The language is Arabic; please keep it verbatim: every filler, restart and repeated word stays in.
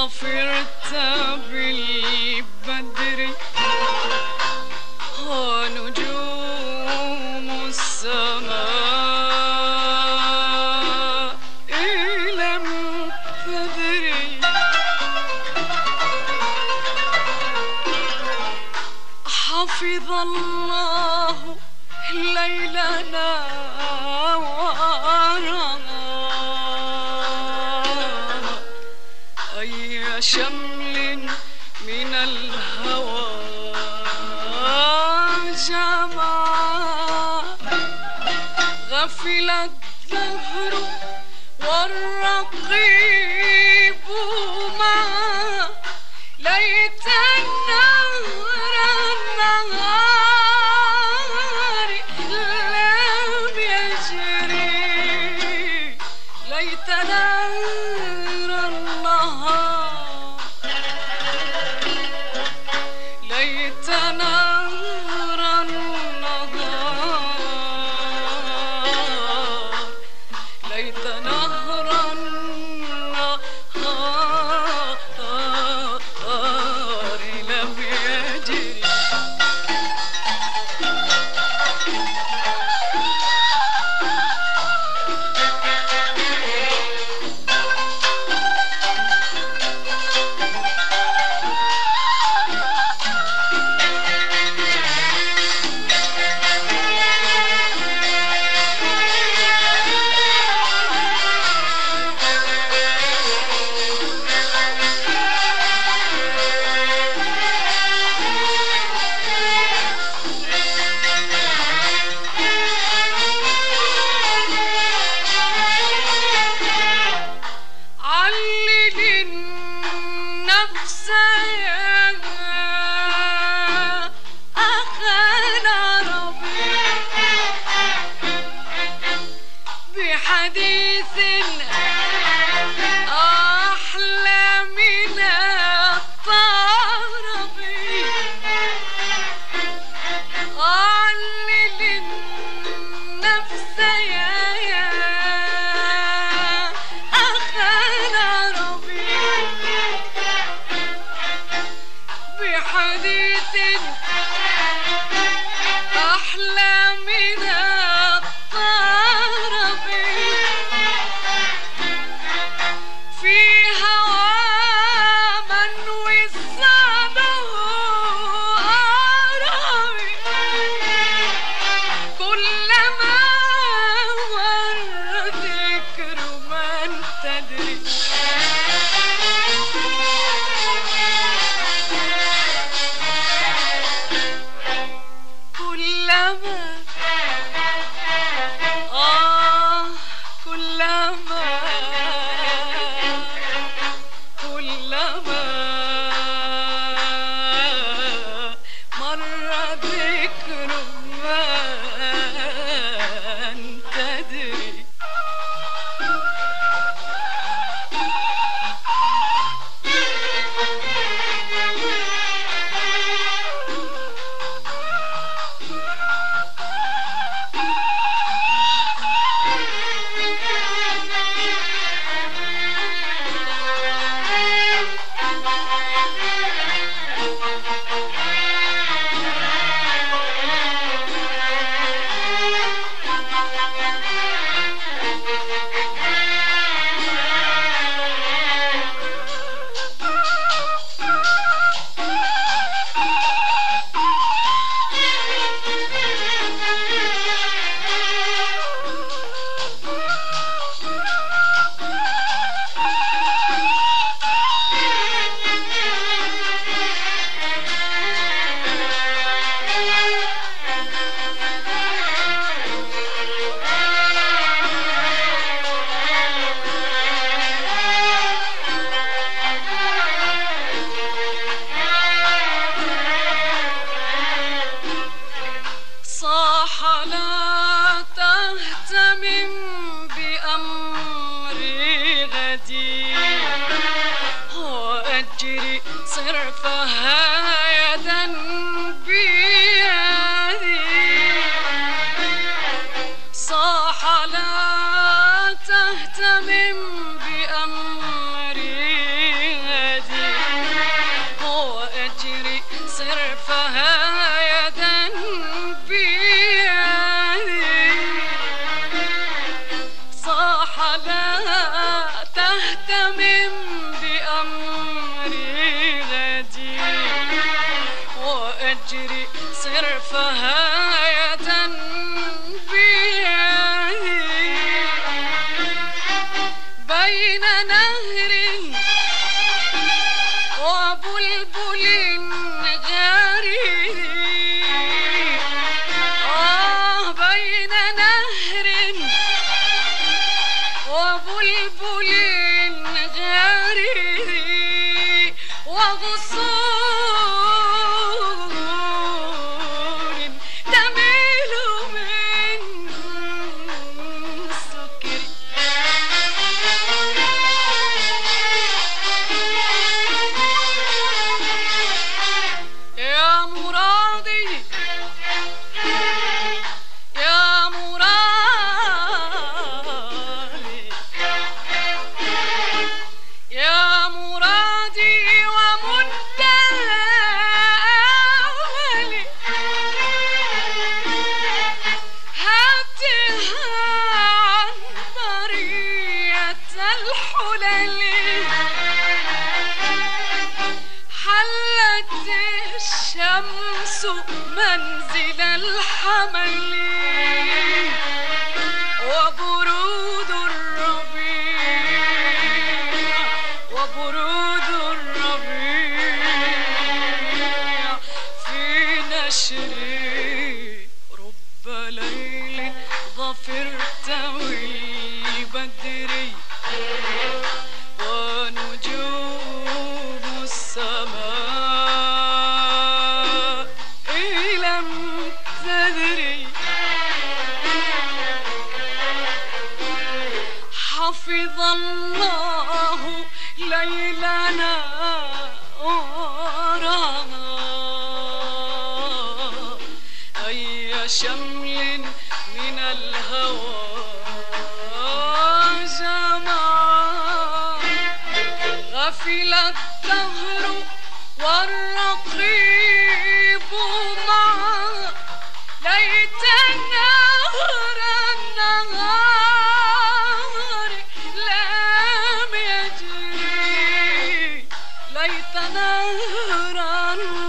ظفرت بالبدر ونجوم السماء لم تدري. حفظ الله ليلنا ورانا أي شمل من الهوى جمع. غفل الدهر والرقيب معا ليت النهر النهار لم يجري. ليت نهر النهار ليت نهر النهار ليت نهر النهار لم يجري. حديث أحلى من الطرب علل النفس يا أخانا ربي بحديث أحلى من الطرب في هوى من وسعده أرامي كلما مر ذكر من تدري. كلما آه كلما كلما مر ذكر من تدري. صاح لا تهتمم بأمر غدي وأجري صرفها يدا بيدي. صاح لا تهتمم بأمر غدي صرفها يدا بيدي صاح لا تهتمم بأمري غدي وأجري صرفها يدا بيدي بين نهر وبلبل غريب آه بين نهر وبلبل غريب وغصون تميل من سكري يا مرادي يا مرادي يا مرادي ومنتهى هاتها عن برية الحلل حلت الشمس منزل الحمل وبرود الربيع وبرود الربيع في نشري رب ليل ظفرت والبدر ونجوم السماء لم تدري حفظ الله ليلنا وراها أي شمل من الهوى جمع غفل الدهر والرقيب معا ليت نهر النهار لم يجري ليت نهر